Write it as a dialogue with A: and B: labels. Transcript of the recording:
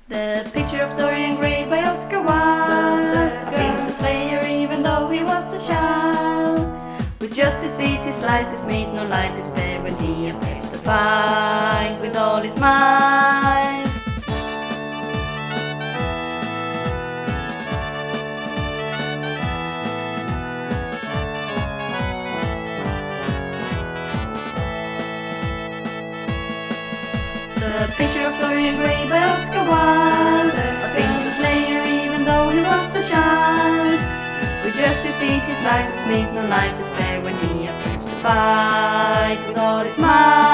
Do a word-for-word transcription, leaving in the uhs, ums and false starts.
A: The picture of Dorian Gray by Oscar Wilde, a filthy slayer even though he was a child. With just his feet he sliced his meat, no life to spare when he appears to fight with all his might. The picture of Dorian Gray by Oscar Wilde, a filthy slayer even though he was a child. With just his feet he sliced his meat, no life to spare when he appears to fight with all his might.